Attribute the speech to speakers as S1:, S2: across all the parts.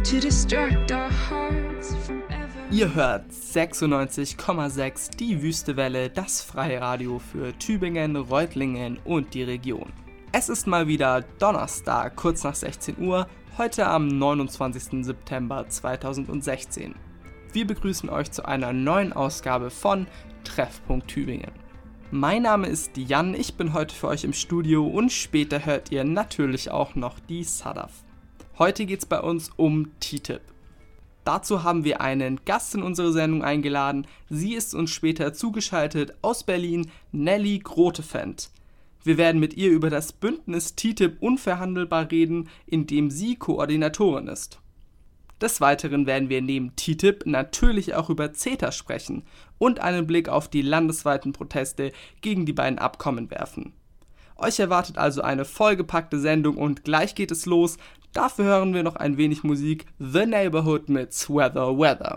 S1: to distract our hearts from ever.
S2: Ihr hört 96,6 die Wüstewelle, das Freiradio für Tübingen, Reutlingen und die Region. Es ist mal wieder Donnerstag, kurz nach 16 Uhr, heute am 29. September 2016. Wir begrüßen euch zu einer neuen Ausgabe von Treffpunkt Tübingen. Mein Name ist Jan, ich bin heute für euch im Studio und später hört ihr natürlich auch noch die Sadaf. Heute geht's bei uns um TTIP. Dazu haben wir einen Gast in unsere Sendung eingeladen. Sie ist uns später zugeschaltet aus Berlin, Nelly Grotefend. Wir werden mit ihr über das Bündnis TTIP unverhandelbar reden, in dem sie Koordinatorin ist. Des Weiteren werden wir neben TTIP natürlich auch über CETA sprechen und einen Blick auf die landesweiten Proteste gegen die beiden Abkommen werfen. Euch erwartet also eine vollgepackte Sendung und gleich geht es los. Dafür hören wir noch ein wenig Musik. The Neighborhood mit Sweather Weather.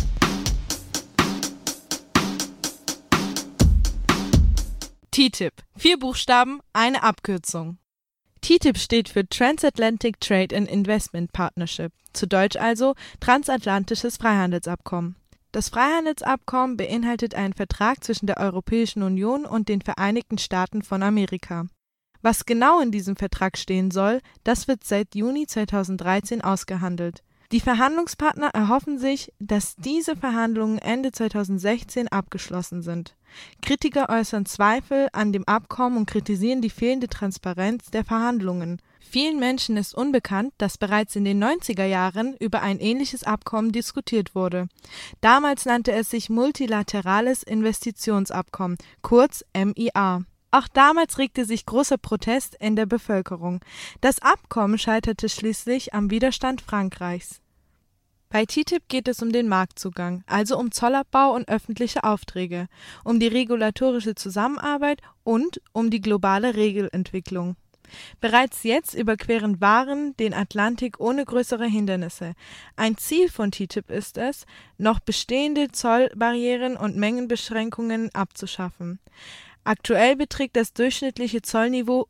S3: TTIP. 4 Buchstaben, eine Abkürzung. TTIP steht für Transatlantic Trade and Investment Partnership, zu Deutsch also Transatlantisches Freihandelsabkommen. Das Freihandelsabkommen beinhaltet einen Vertrag zwischen der Europäischen Union und den Vereinigten Staaten von Amerika. Was genau in diesem Vertrag stehen soll, das wird seit Juni 2013 ausgehandelt. Die Verhandlungspartner erhoffen sich, dass diese Verhandlungen Ende 2016 abgeschlossen sind. Kritiker äußern Zweifel an dem Abkommen und kritisieren die fehlende Transparenz der Verhandlungen. Vielen Menschen ist unbekannt, dass bereits in den 90er Jahren über ein ähnliches Abkommen diskutiert wurde. Damals nannte es sich Multilaterales Investitionsabkommen, kurz MIA. Auch damals regte sich großer Protest in der Bevölkerung. Das Abkommen scheiterte schließlich am Widerstand Frankreichs. Bei TTIP geht es um den Marktzugang, also um Zollabbau und öffentliche Aufträge, um die regulatorische Zusammenarbeit und um die globale Regelentwicklung. Bereits jetzt überqueren Waren den Atlantik ohne größere Hindernisse. Ein Ziel von TTIP ist es, noch bestehende Zollbarrieren und Mengenbeschränkungen abzuschaffen. Aktuell beträgt das durchschnittliche Zollniveau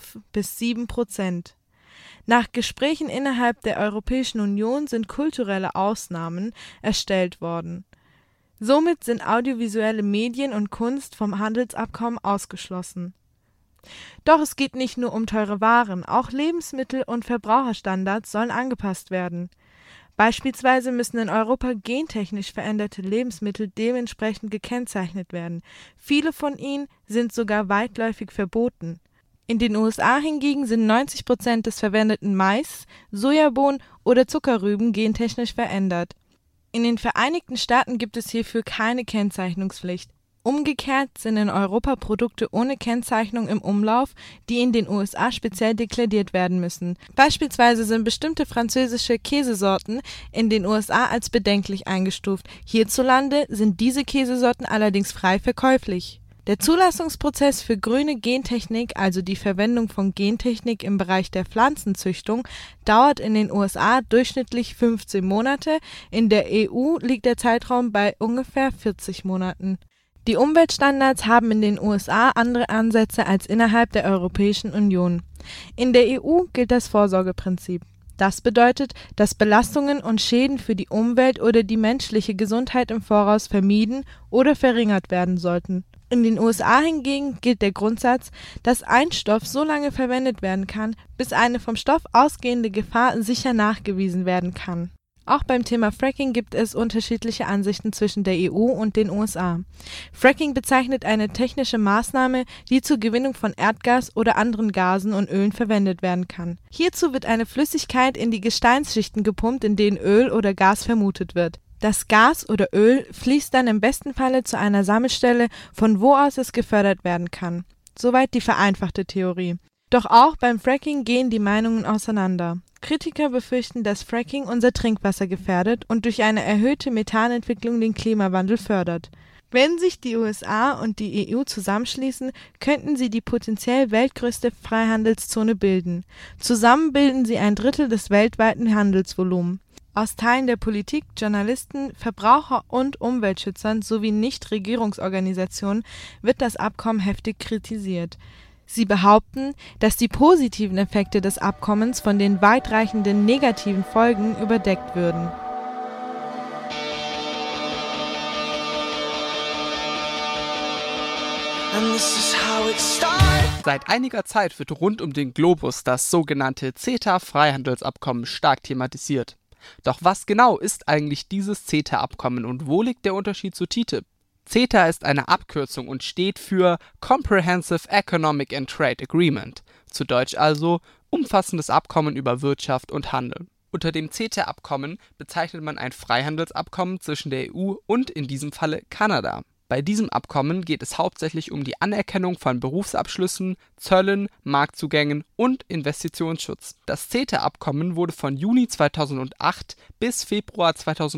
S3: 5-7%. Nach Gesprächen innerhalb der Europäischen Union sind kulturelle Ausnahmen erstellt worden. Somit sind audiovisuelle Medien und Kunst vom Handelsabkommen ausgeschlossen. Doch es geht nicht nur um teure Waren, auch Lebensmittel und Verbraucherstandards sollen angepasst werden. Beispielsweise müssen in Europa gentechnisch veränderte Lebensmittel dementsprechend gekennzeichnet werden. Viele von ihnen sind sogar weitläufig verboten. In den USA hingegen sind 90% des verwendeten Mais, Sojabohnen oder Zuckerrüben gentechnisch verändert. In den Vereinigten Staaten gibt es hierfür keine Kennzeichnungspflicht. Umgekehrt sind in Europa Produkte ohne Kennzeichnung im Umlauf, die in den USA speziell deklariert werden müssen. Beispielsweise sind bestimmte französische Käsesorten in den USA als bedenklich eingestuft. Hierzulande sind diese Käsesorten allerdings frei verkäuflich. Der Zulassungsprozess für grüne Gentechnik, also die Verwendung von Gentechnik im Bereich der Pflanzenzüchtung, dauert in den USA durchschnittlich 15 Monate, in der EU liegt der Zeitraum bei ungefähr 40 Monaten. Die Umweltstandards haben in den USA andere Ansätze als innerhalb der Europäischen Union. In der EU gilt das Vorsorgeprinzip. Das bedeutet, dass Belastungen und Schäden für die Umwelt oder die menschliche Gesundheit im Voraus vermieden oder verringert werden sollten. In den USA hingegen gilt der Grundsatz, dass ein Stoff so lange verwendet werden kann, bis eine vom Stoff ausgehende Gefahr sicher nachgewiesen werden kann. Auch beim Thema Fracking gibt es unterschiedliche Ansichten zwischen der EU und den USA. Fracking bezeichnet eine technische Maßnahme, die zur Gewinnung von Erdgas oder anderen Gasen und Ölen verwendet werden kann. Hierzu wird eine Flüssigkeit in die Gesteinsschichten gepumpt, in denen Öl oder Gas vermutet wird. Das Gas oder Öl fließt dann im besten Falle zu einer Sammelstelle, von wo aus es gefördert werden kann. Soweit die vereinfachte Theorie. Doch auch beim Fracking gehen die Meinungen auseinander. Kritiker befürchten, dass Fracking unser Trinkwasser gefährdet und durch eine erhöhte Methanentwicklung den Klimawandel fördert. Wenn sich die USA und die EU zusammenschließen, könnten sie die potenziell weltgrößte Freihandelszone bilden. Zusammen bilden sie ein Drittel des weltweiten Handelsvolumens. Aus Teilen der Politik, Journalisten, Verbraucher und Umweltschützern sowie Nichtregierungsorganisationen wird das Abkommen heftig kritisiert. Sie behaupten, dass die positiven Effekte des Abkommens von den weitreichenden negativen Folgen überdeckt würden.
S2: Seit einiger Zeit wird rund um den Globus das sogenannte CETA-Freihandelsabkommen stark thematisiert. Doch was genau ist eigentlich dieses CETA-Abkommen und wo liegt der Unterschied zu TTIP? CETA ist eine Abkürzung und steht für Comprehensive Economic and Trade Agreement, zu Deutsch also umfassendes Abkommen über Wirtschaft und Handel. Unter dem CETA-Abkommen bezeichnet man ein Freihandelsabkommen zwischen der EU und in diesem Falle Kanada. Bei diesem Abkommen geht es hauptsächlich um die Anerkennung von Berufsabschlüssen, Zöllen, Marktzugängen und Investitionsschutz. Das CETA-Abkommen wurde von Juni 2008 bis Februar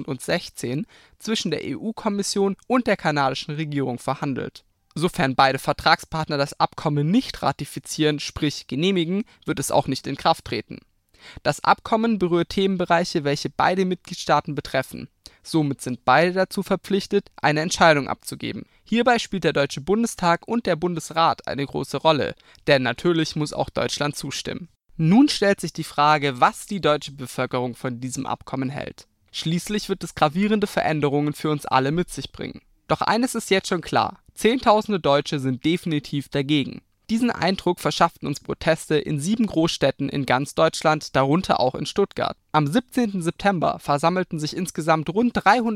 S2: 2016 zwischen der EU-Kommission und der kanadischen Regierung verhandelt. Sofern beide Vertragspartner das Abkommen nicht ratifizieren, sprich genehmigen, wird es auch nicht in Kraft treten. Das Abkommen berührt Themenbereiche, welche beide Mitgliedstaaten betreffen. Somit sind beide dazu verpflichtet, eine Entscheidung abzugeben. Hierbei spielt der Deutsche Bundestag und der Bundesrat eine große Rolle, denn natürlich muss auch Deutschland zustimmen. Nun stellt sich die Frage, was die deutsche Bevölkerung von diesem Abkommen hält. Schließlich wird es gravierende Veränderungen für uns alle mit sich bringen. Doch eines ist jetzt schon klar: Zehntausende Deutsche sind definitiv dagegen. Diesen Eindruck verschafften uns Proteste in 7 Großstädten in ganz Deutschland, darunter auch in Stuttgart. Am 17. September versammelten sich insgesamt rund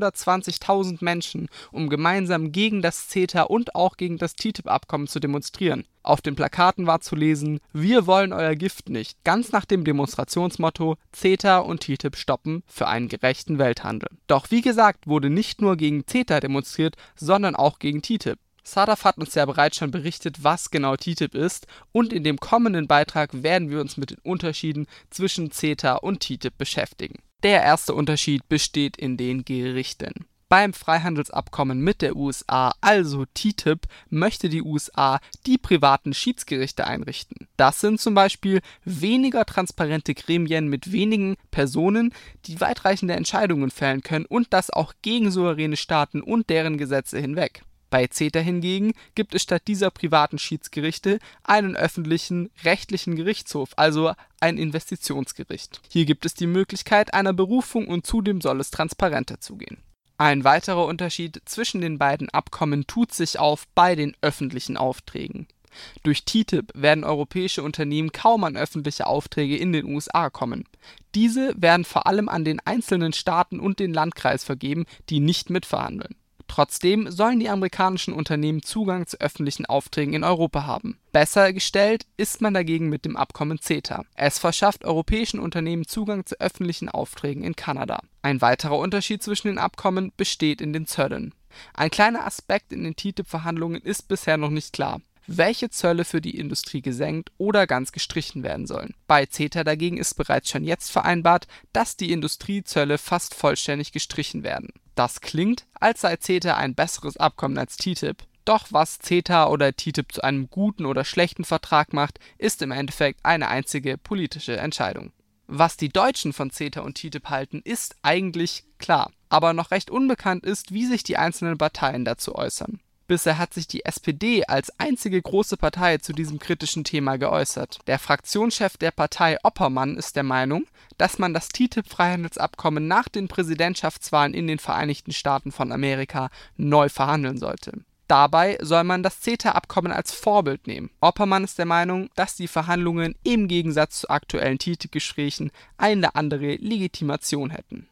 S2: 320.000 Menschen, um gemeinsam gegen das CETA und auch gegen das TTIP-Abkommen zu demonstrieren. Auf den Plakaten war zu lesen: Wir wollen euer Gift nicht, ganz nach dem Demonstrationsmotto CETA und TTIP stoppen für einen gerechten Welthandel. Doch wie gesagt, wurde nicht nur gegen CETA demonstriert, sondern auch gegen TTIP. Sadaf hat uns ja bereits schon berichtet, was genau TTIP ist, und in dem kommenden Beitrag werden wir uns mit den Unterschieden zwischen CETA und TTIP beschäftigen. Der erste Unterschied besteht in den Gerichten. Beim Freihandelsabkommen mit der USA, also TTIP, möchte die USA die privaten Schiedsgerichte einrichten. Das sind zum Beispiel weniger transparente Gremien mit wenigen Personen, die weitreichende Entscheidungen fällen können, und das auch gegen souveräne Staaten und deren Gesetze hinweg. Bei CETA hingegen gibt es statt dieser privaten Schiedsgerichte einen öffentlichen, rechtlichen Gerichtshof, also ein Investitionsgericht. Hier gibt es die Möglichkeit einer Berufung und zudem soll es transparenter zugehen. Ein weiterer Unterschied zwischen den beiden Abkommen tut sich auf bei den öffentlichen Aufträgen. Durch TTIP werden europäische Unternehmen kaum an öffentliche Aufträge in den USA kommen. Diese werden vor allem an den einzelnen Staaten und den Landkreis vergeben, die nicht mitverhandeln. Trotzdem sollen die amerikanischen Unternehmen Zugang zu öffentlichen Aufträgen in Europa haben. Besser gestellt ist man dagegen mit dem Abkommen CETA. Es verschafft europäischen Unternehmen Zugang zu öffentlichen Aufträgen in Kanada. Ein weiterer Unterschied zwischen den Abkommen besteht in den Zöllen. Ein kleiner Aspekt in den TTIP-Verhandlungen ist bisher noch nicht klar: welche Zölle für die Industrie gesenkt oder ganz gestrichen werden sollen. Bei CETA dagegen ist bereits schon jetzt vereinbart, dass die Industriezölle fast vollständig gestrichen werden. Das klingt, als sei CETA ein besseres Abkommen als TTIP. Doch was CETA oder TTIP zu einem guten oder schlechten Vertrag macht, ist im Endeffekt eine einzige politische Entscheidung. Was die Deutschen von CETA und TTIP halten, ist eigentlich klar, aber noch recht unbekannt ist, wie sich die einzelnen Parteien dazu äußern. Bisher hat sich die SPD als einzige große Partei zu diesem kritischen Thema geäußert. Der Fraktionschef der Partei, Oppermann, ist der Meinung, dass man das TTIP-Freihandelsabkommen nach den Präsidentschaftswahlen in den Vereinigten Staaten von Amerika neu verhandeln sollte. Dabei soll man das CETA-Abkommen als Vorbild nehmen. Oppermann ist der Meinung, dass die Verhandlungen im Gegensatz zu aktuellen TTIP-Gesprächen eine andere Legitimation hätten.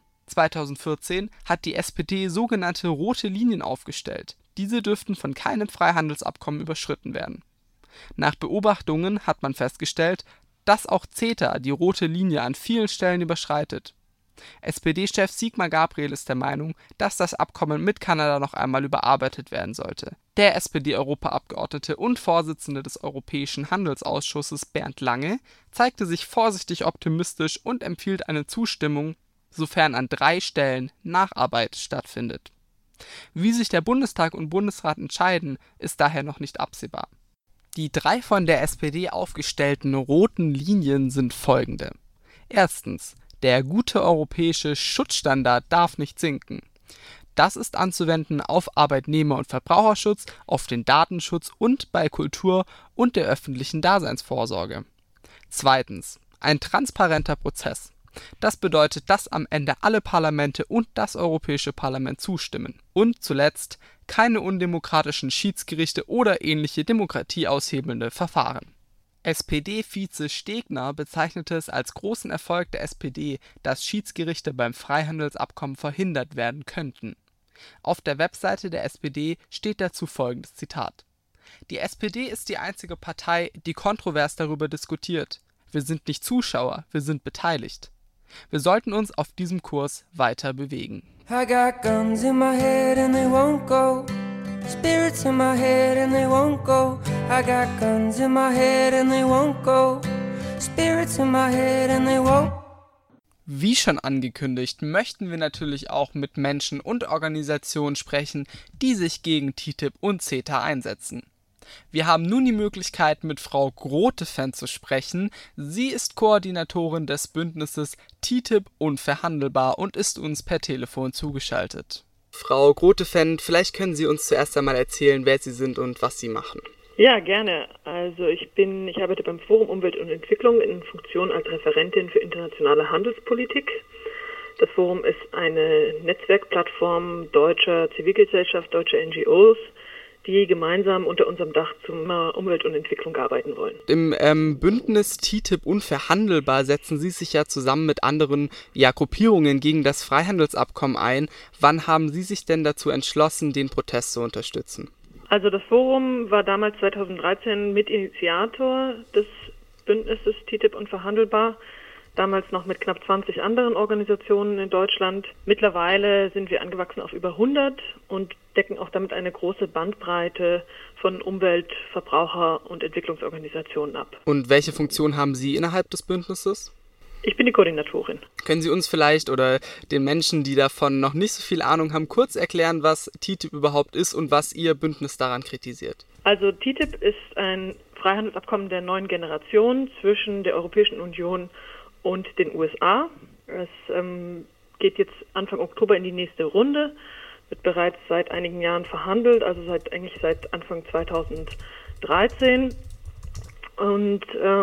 S2: 2014 hat die SPD sogenannte rote Linien aufgestellt. Diese dürften von keinem Freihandelsabkommen überschritten werden. Nach Beobachtungen hat man festgestellt, dass auch CETA die rote Linie an vielen Stellen überschreitet. SPD-Chef Sigmar Gabriel ist der Meinung, dass das Abkommen mit Kanada noch einmal überarbeitet werden sollte. Der SPD-Europaabgeordnete und Vorsitzende des Europäischen Handelsausschusses Bernd Lange zeigte sich vorsichtig optimistisch und empfiehlt eine Zustimmung, sofern an 3 Stellen Nacharbeit stattfindet. Wie sich der Bundestag und Bundesrat entscheiden, ist daher noch nicht absehbar. Die 3 von der SPD aufgestellten roten Linien sind folgende. Erstens: Der gute europäische Schutzstandard darf nicht sinken. Das ist anzuwenden auf Arbeitnehmer- und Verbraucherschutz, auf den Datenschutz und bei Kultur und der öffentlichen Daseinsvorsorge. Zweitens, ein transparenter Prozess. Das bedeutet, dass am Ende alle Parlamente und das Europäische Parlament zustimmen. Und zuletzt, keine undemokratischen Schiedsgerichte oder ähnliche demokratieaushebelnde Verfahren. SPD-Vize Stegner bezeichnete es als großen Erfolg der SPD, dass Schiedsgerichte beim Freihandelsabkommen verhindert werden könnten. Auf der Webseite der SPD steht dazu folgendes Zitat: Die SPD ist die einzige Partei, die kontrovers darüber diskutiert. Wir sind nicht Zuschauer, wir sind beteiligt. Wir sollten uns auf diesem Kurs weiter bewegen.
S4: I got guns in my head and they won't go. Spirits in my head and they won't go. I got guns in my head and they won't go. Spirits in my head and they won't.
S2: Wie schon angekündigt, möchten wir natürlich auch mit Menschen und Organisationen sprechen, die sich gegen TTIP und CETA einsetzen. Wir haben nun die Möglichkeit, mit Frau Grotefend zu sprechen. Sie ist Koordinatorin des Bündnisses TTIP Unverhandelbar und ist uns per Telefon zugeschaltet. Frau Grotefend, vielleicht können Sie uns zuerst einmal erzählen, wer Sie sind und was Sie machen.
S5: Ja, gerne. Also ich arbeite beim Forum Umwelt und Entwicklung in Funktion als Referentin für internationale Handelspolitik. Das Forum ist eine Netzwerkplattform deutscher Zivilgesellschaft, deutscher NGOs, die gemeinsam unter unserem Dach zum Umwelt und Entwicklung arbeiten wollen.
S2: Im Bündnis TTIP Unverhandelbar setzen Sie sich ja zusammen mit anderen Gruppierungen gegen das Freihandelsabkommen ein. Wann haben Sie sich denn dazu entschlossen, den Protest zu unterstützen?
S5: Also das Forum war damals 2013 Mitinitiator des Bündnisses TTIP Unverhandelbar, damals noch mit knapp 20 anderen Organisationen in Deutschland. Mittlerweile sind wir angewachsen auf über 100 und decken auch damit eine große Bandbreite von Umwelt-, Verbraucher- und Entwicklungsorganisationen ab.
S2: Und welche Funktion haben Sie innerhalb des Bündnisses?
S5: Ich bin die Koordinatorin.
S2: Können Sie uns vielleicht oder den Menschen, die davon noch nicht so viel Ahnung haben, kurz erklären, was TTIP überhaupt ist und was Ihr Bündnis daran kritisiert?
S5: Also TTIP ist ein Freihandelsabkommen der neuen Generation zwischen der Europäischen Union und den USA. Es geht jetzt Anfang Oktober in die nächste Runde, wird bereits seit einigen Jahren verhandelt, also seit Anfang 2013. Und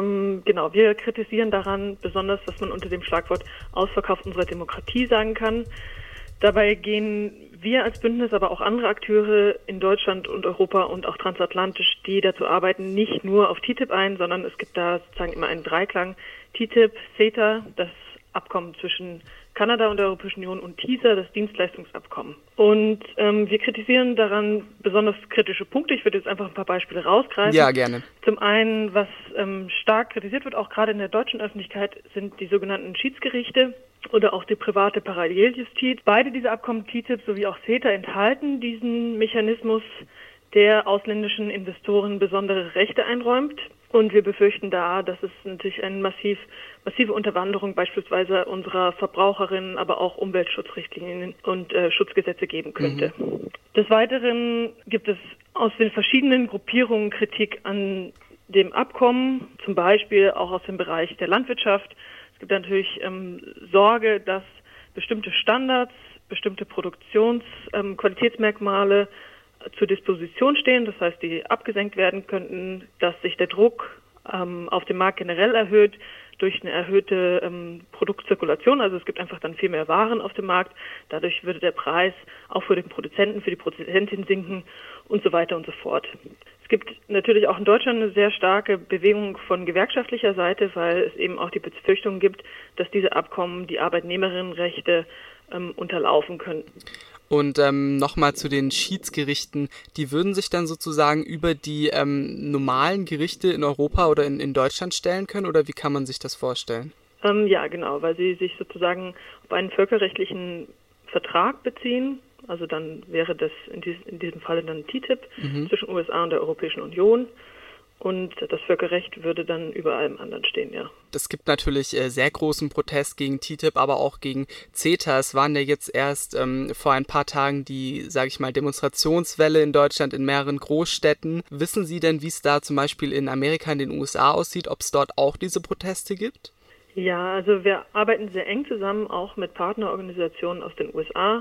S5: wir kritisieren daran besonders, dass man unter dem Schlagwort Ausverkauf unserer Demokratie sagen kann. Dabei gehen wir als Bündnis, aber auch andere Akteure in Deutschland und Europa und auch transatlantisch, die dazu arbeiten, nicht nur auf TTIP ein, sondern es gibt da sozusagen immer einen Dreiklang. TTIP, CETA, das Abkommen zwischen Kanada und der Europäischen Union, und TISA, das Dienstleistungsabkommen. Und wir kritisieren daran besonders kritische Punkte. Ich würde jetzt einfach ein paar Beispiele rausgreifen.
S2: Ja, gerne.
S5: Zum einen, was stark kritisiert wird, auch gerade in der deutschen Öffentlichkeit, sind die sogenannten Schiedsgerichte oder auch die private Paralleljustiz. Beide diese Abkommen, TTIP sowie auch CETA, enthalten diesen Mechanismus, der ausländischen Investoren besondere Rechte einräumt. Und wir befürchten da, dass es natürlich eine massive Unterwanderung beispielsweise unserer Verbraucherinnen, aber auch Umweltschutzrichtlinien und Schutzgesetze geben könnte. Des Weiteren gibt es aus den verschiedenen Gruppierungen Kritik an dem Abkommen, zum Beispiel auch aus dem Bereich der Landwirtschaft. Es gibt natürlich Sorge, dass bestimmte Standards, bestimmte Qualitätsmerkmale zur Disposition stehen, das heißt, die abgesenkt werden könnten, dass sich der Druck auf dem Markt generell erhöht durch eine erhöhte Produktzirkulation, also es gibt einfach dann viel mehr Waren auf dem Markt, dadurch würde der Preis auch für den Produzenten, für die Produzentin sinken und so weiter und so fort. Es gibt natürlich auch in Deutschland eine sehr starke Bewegung von gewerkschaftlicher Seite, weil es eben auch die Befürchtung gibt, dass diese Abkommen die Arbeitnehmerinnenrechte unterlaufen könnten.
S2: Und nochmal zu den Schiedsgerichten, die würden sich dann sozusagen über die normalen Gerichte in Europa oder in Deutschland stellen können, oder wie kann man sich das vorstellen?
S5: Ja, genau, weil sie sich sozusagen auf einen völkerrechtlichen Vertrag beziehen. Also dann wäre das in diesem Falle dann TTIP zwischen USA und der Europäischen Union. Und das Völkerrecht würde dann über allem anderen stehen, ja.
S2: Es gibt natürlich sehr großen Protest gegen TTIP, aber auch gegen CETA. Es waren ja jetzt erst vor ein paar Tagen die, sage ich mal, Demonstrationswelle in Deutschland in mehreren Großstädten. Wissen Sie denn, wie es da zum Beispiel in Amerika, in den USA aussieht, ob es dort auch diese Proteste gibt?
S5: Ja, also wir arbeiten sehr eng zusammen, auch mit Partnerorganisationen aus den USA.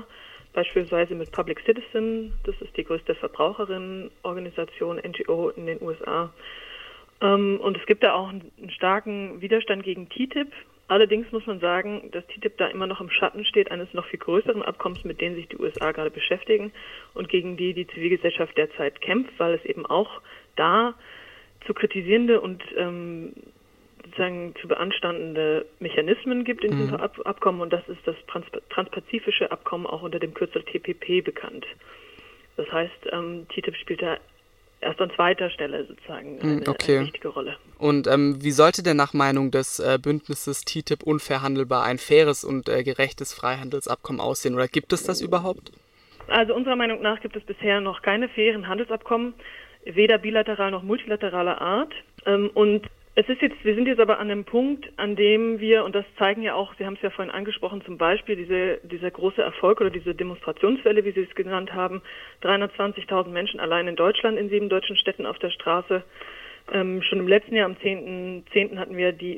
S5: beispielsweise mit Public Citizen, das ist die größte Verbraucherinnenorganisation, NGO in den USA. Und es gibt da auch einen starken Widerstand gegen TTIP. Allerdings muss man sagen, dass TTIP da immer noch im Schatten steht eines noch viel größeren Abkommens, mit denen sich die USA gerade beschäftigen und gegen die Zivilgesellschaft derzeit kämpft, weil es eben auch da zu kritisierende und sozusagen zu beanstandende Mechanismen gibt in diesem Abkommen, und das ist das Transpazifische Abkommen, auch unter dem Kürzel TPP bekannt. Das heißt, TTIP spielt da erst an zweiter Stelle sozusagen eine wichtige Rolle.
S2: Und wie sollte denn nach Meinung des Bündnisses TTIP unverhandelbar ein faires und gerechtes Freihandelsabkommen aussehen? Oder gibt es das überhaupt?
S5: Also unserer Meinung nach gibt es bisher noch keine fairen Handelsabkommen, weder bilateral noch multilateraler Art. Und wir sind jetzt aber an einem Punkt, an dem wir, und das zeigen ja auch, Sie haben es ja vorhin angesprochen, zum Beispiel dieser große Erfolg oder diese Demonstrationswelle, wie Sie es genannt haben, 320.000 Menschen allein in Deutschland in 7 deutschen Städten auf der Straße. Schon im letzten Jahr, am 10.10. hatten wir die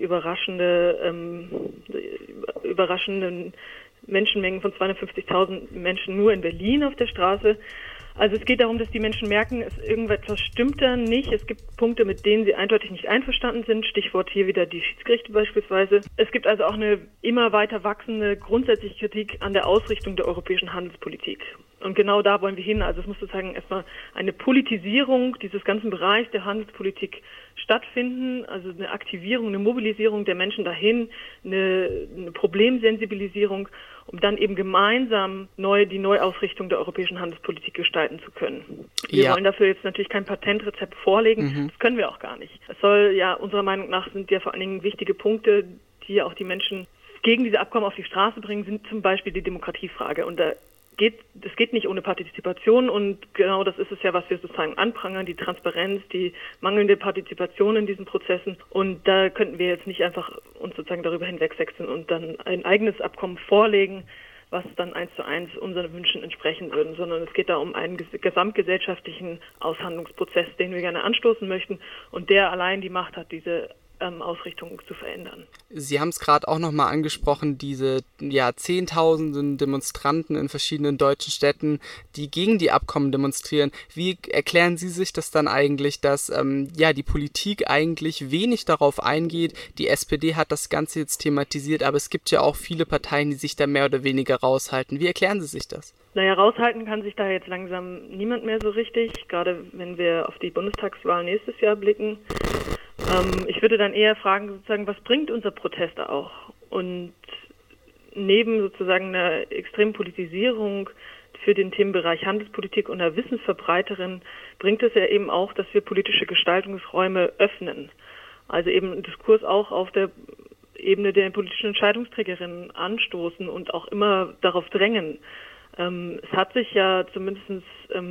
S5: überraschenden Menschenmengen von 250.000 Menschen nur in Berlin auf der Straße. Also es geht darum, dass die Menschen merken, irgendetwas stimmt da nicht. Es gibt Punkte, mit denen sie eindeutig nicht einverstanden sind. Stichwort hier wieder die Schiedsgerichte beispielsweise. Es gibt also auch eine immer weiter wachsende grundsätzliche Kritik an der Ausrichtung der europäischen Handelspolitik. Und genau da wollen wir hin. Also es muss sozusagen erstmal eine Politisierung dieses ganzen Bereichs der Handelspolitik stattfinden, also eine Aktivierung, eine Mobilisierung der Menschen dahin, eine Problemsensibilisierung, um dann eben gemeinsam die Neuausrichtung der europäischen Handelspolitik gestalten zu können. Wir wollen dafür jetzt natürlich kein Patentrezept vorlegen, das können wir auch gar nicht. Es soll ja, unserer Meinung nach sind ja vor allen Dingen wichtige Punkte, die ja auch die Menschen gegen diese Abkommen auf die Straße bringen, sind zum Beispiel die Demokratiefrage. Und das geht nicht ohne Partizipation, und genau das ist es ja, was wir sozusagen anprangern, die Transparenz, die mangelnde Partizipation in diesen Prozessen. Und da könnten wir jetzt nicht einfach uns sozusagen darüber hinwegsetzen und dann ein eigenes Abkommen vorlegen, was dann 1:1 unseren Wünschen entsprechen würde, sondern es geht da um einen gesamtgesellschaftlichen Aushandlungsprozess, den wir gerne anstoßen möchten, und der allein die Macht hat, diese Ausrichtung zu verändern.
S2: Sie haben es gerade auch nochmal angesprochen, diese Zehntausenden Demonstranten in verschiedenen deutschen Städten, die gegen die Abkommen demonstrieren. Wie erklären Sie sich das dann eigentlich, dass die Politik eigentlich wenig darauf eingeht? Die SPD hat das Ganze jetzt thematisiert, aber es gibt ja auch viele Parteien, die sich da mehr oder weniger raushalten. Wie erklären Sie sich das?
S5: Naja, raushalten kann sich da jetzt langsam niemand mehr so richtig, gerade wenn wir auf die Bundestagswahl nächstes Jahr blicken. Ich würde dann eher fragen, sozusagen, was bringt unser Protest auch? Und neben sozusagen einer extremen Politisierung für den Themenbereich Handelspolitik und einer Wissensverbreiterin bringt es ja eben auch, dass wir politische Gestaltungsräume öffnen. Also eben einen Diskurs auch auf der Ebene der politischen Entscheidungsträgerinnen anstoßen und auch immer darauf drängen. Es hat sich ja zumindest,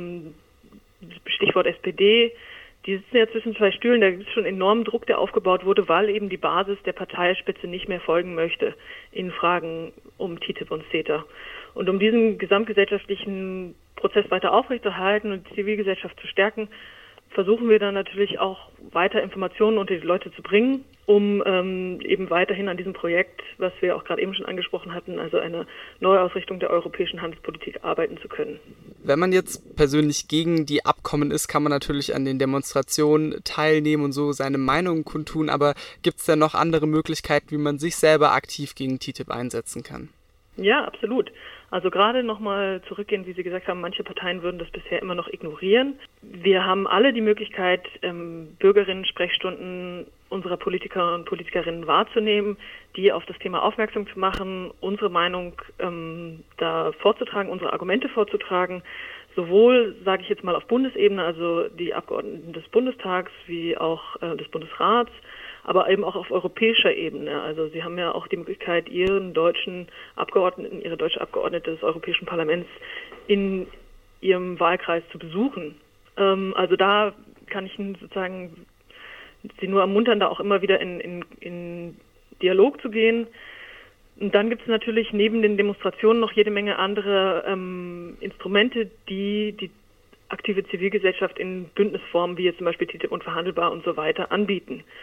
S5: Stichwort SPD, die sitzen ja zwischen zwei Stühlen, da gibt es schon enormen Druck, der aufgebaut wurde, weil eben die Basis der Parteispitze nicht mehr folgen möchte in Fragen um TTIP und CETA. Und um diesen gesamtgesellschaftlichen Prozess weiter aufrechtzuerhalten und die Zivilgesellschaft zu stärken, versuchen wir dann natürlich auch weiter Informationen unter die Leute zu bringen, um eben weiterhin an diesem Projekt, was wir auch gerade eben schon angesprochen hatten, also eine Neuausrichtung der europäischen Handelspolitik arbeiten zu können.
S2: Wenn man jetzt persönlich gegen die Abkommen ist, kann man natürlich an den Demonstrationen teilnehmen und so seine Meinung kundtun, aber gibt es denn noch andere Möglichkeiten, wie man sich selber aktiv gegen TTIP einsetzen kann? Ja, absolut. Also gerade nochmal zurückgehen, wie Sie gesagt haben, manche Parteien würden das bisher immer noch ignorieren. Wir haben alle die Möglichkeit, Bürgerinnen-Sprechstunden unserer Politiker und Politikerinnen wahrzunehmen, die auf das Thema aufmerksam zu machen, unsere Meinung da vorzutragen, unsere Argumente vorzutragen, sowohl, sage ich jetzt mal, auf Bundesebene, also die Abgeordneten des Bundestags wie auch des Bundesrats, aber eben auch auf europäischer Ebene. Also Sie haben ja auch die Möglichkeit, Ihre deutsche Abgeordnete des Europäischen Parlaments in Ihrem Wahlkreis zu besuchen. Also da kann ich Ihnen sozusagen Sie nur ermuntern, da auch immer wieder in Dialog zu gehen. Und dann gibt es natürlich neben den Demonstrationen noch jede Menge andere Instrumente, die aktive Zivilgesellschaft in Bündnisformen, wie jetzt zum Beispiel TTIP Unverhandelbar und so weiter, anbieten.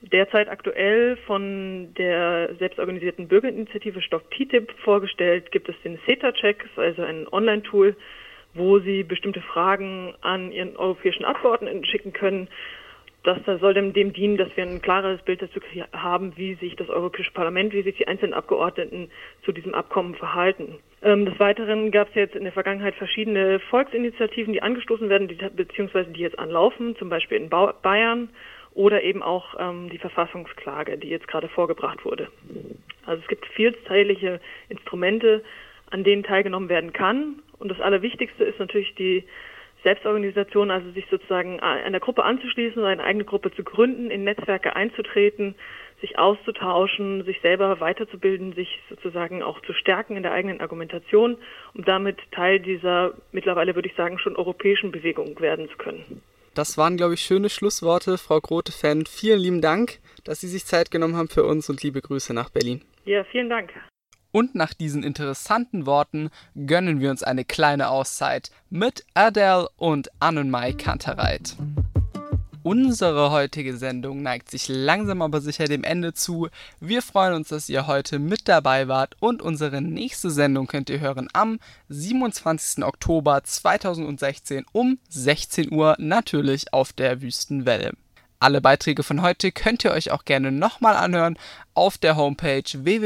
S5: derzeit aktuell von der selbstorganisierten Bürgerinitiative Stopp TTIP vorgestellt, gibt es den CETA-Check, also ein Online-Tool, wo Sie bestimmte Fragen an Ihren europäischen Abgeordneten schicken können. Das soll dem dienen, dass wir ein klares Bild dazu haben, wie sich das Europäische Parlament, wie sich die einzelnen Abgeordneten zu diesem Abkommen verhalten. Des Weiteren gab es jetzt in der Vergangenheit verschiedene Volksinitiativen, die angestoßen werden, beziehungsweise die jetzt anlaufen, zum Beispiel in Bayern oder eben auch die Verfassungsklage, die jetzt gerade vorgebracht wurde. Also es gibt vielzählige Instrumente, an denen teilgenommen werden kann. Und das Allerwichtigste ist natürlich die Selbstorganisation, also sich sozusagen einer Gruppe anzuschließen oder eine eigene Gruppe zu gründen, in Netzwerke einzutreten, sich auszutauschen, sich selber weiterzubilden, sich sozusagen auch zu stärken in der eigenen Argumentation, um damit Teil dieser mittlerweile, würde ich sagen, schon europäischen Bewegung werden zu können.
S2: Das waren, glaube ich, schöne Schlussworte. Frau Grote-Fendt, vielen lieben Dank, dass Sie sich Zeit genommen haben für uns und liebe Grüße nach Berlin.
S5: Ja, vielen Dank.
S2: Und nach diesen interessanten Worten gönnen wir uns eine kleine Auszeit mit Adele und Annenmai Kantereit. Unsere heutige Sendung neigt sich langsam aber sicher dem Ende zu. Wir freuen uns, dass ihr heute mit dabei wart und unsere nächste Sendung könnt ihr hören am 27. Oktober 2016 um 16 Uhr, natürlich auf der Wüstenwelle. Alle Beiträge von heute könnt ihr euch auch gerne nochmal anhören auf der Homepage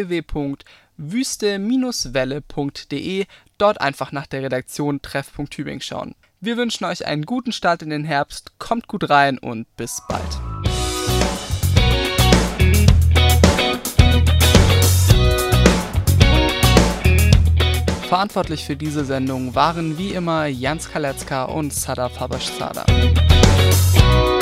S2: www.wüste-welle.de, dort einfach nach der Redaktion Treffpunkt Tübingen schauen. Wir wünschen euch einen guten Start in den Herbst, kommt gut rein und bis bald. Verantwortlich für diese Sendung waren wie immer Jans Kaletzka und Sadaf Habash-Sada.